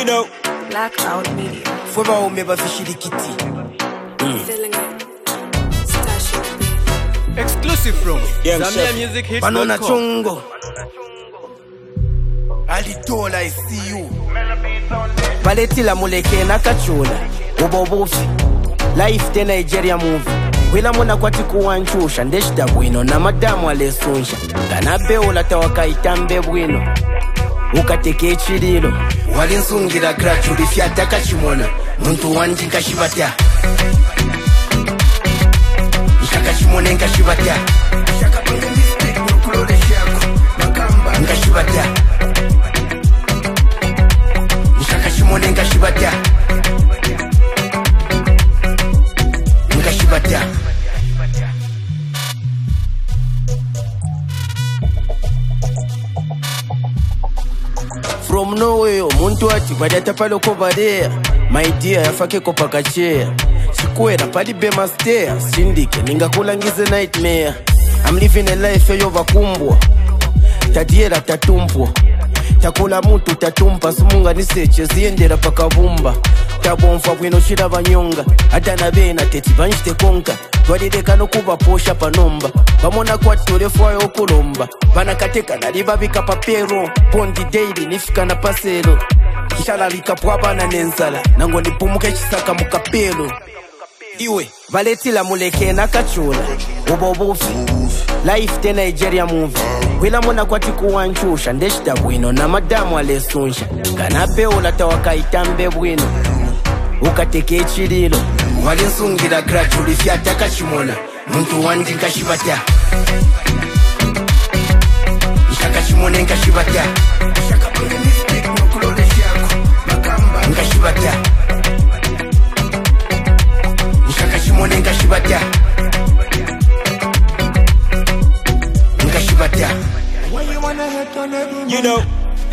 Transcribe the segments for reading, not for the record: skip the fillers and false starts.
You know. Blackout Media. Fwe ba ome ba fishirikiti. Feeling it. Stash it. Exclusive from Young Zambia Chef. Music Hits. Banona chongo. Alitola I see you. Baletila muleke na kachola. Ubobufi. Life de Nigeria movie. Wila muna kwati kuwanchusha. Ndeshida bwino na madamu alesunsha. Ganabe ula tawakaitambe bwino. Ukateke echirilo. Walinsungira gradually fyata kachimona. Muntu wanji nkashibata. Nkashimone nkashibata. Shakapange mistake nukulole shako. Makamba nkashibata. Nkashimone nkashibata. Nkashibata. From nowhere, muntu ati badata palo kovarea. My dear, yafake kopakachea. Sikwera pali bema stare. Sindike, ninga kulangize nightmare. I'm living a life yo vakumbwa. Tadiera tatumpwa. Takula mutu tatumpa. Sumunga niseche ziendera pakavumba. Tabonfa bwino shira banyonga. Adana bena teti banjite konka. Twadideka no kuba posha panomba. Bamona kwa torefuwa yo kulomba. Bana kateka na liba bika papero. Pondi daily nifika na pasero. Kishala likapwa bana nensala. Nango nipumuke chisaka mukapelo. Iwe baletila muleke na kachola. Ubobufi. Life de Nigeria movie. Wila muna kwati kuwanchusha. Ndeshida bwino na madamu alesunsha. Ganabe ula tawakaitambe bwino. Ukateke echirilo. Walinsungira gradually fyata kachimona. Muntu wanji nkashibata. Nkashimone nkashibata. Shakapange mistake nukulole shako. Makamba nkashibata. Nkashimone nkashibata. Nkashibata. You know.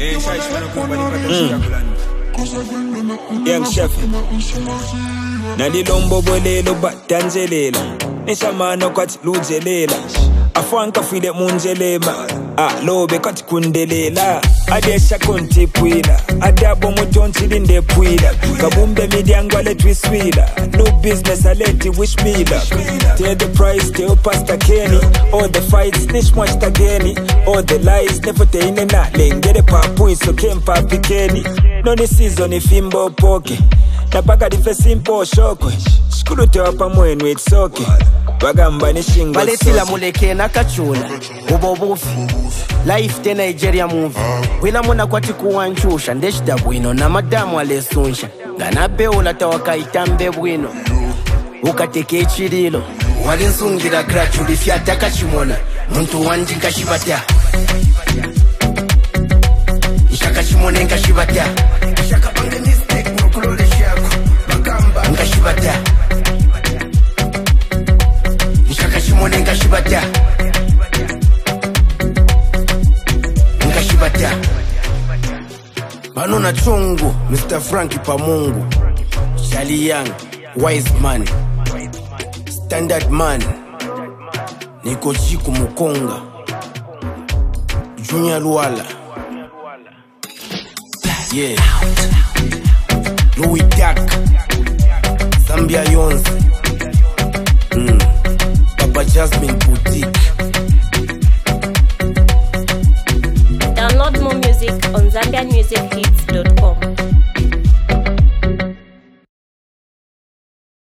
Young Chef. Nalilombo bolelo batanzelela. Neshamano kwati luzelela. Afanka fide munzelema. Lobe kati kundelela. Adesha konti pwila. Adabo mutonti linde pwila. Kabumbe midiangu ale twiswila. No business aleti wish me luck. Tell the price, tell Pastor Kenny. All the fights, nish much tageni. All the lies, never teine na lengere papu so kempa pikeni. No ni season ifimbo poke. Napaka dife simple shokwe. Shkulu tewa pamwenu it's okay. Bagamba ni shingo baletila muleke na kachola. Ubobufi. Life de Nigeria movie. Wila muna kwati kuwanchusha. Ndeshida bwino na madamu alesunsha. Ganabe ula tawakaitambe bwino. Ukateke echirilo. Walinsungira gradually fyata kachimona. Muntu wanji nkashibata. Nkashimone nkashibata. Shakapange mistake nukulole shako. Makamba nkashibata. Nkashimone nkashibata. Nkashibata. Banona chongo, Mr. Frankie Pamungu. Charlie Young, Wise Man. Standard Man. Niko Chiku Mukonga. Junior Luala. Yeah. Louis Dak. Zambia Yons. Papa Jasmine Boutique. Download more music on ZambianMusicHits.com.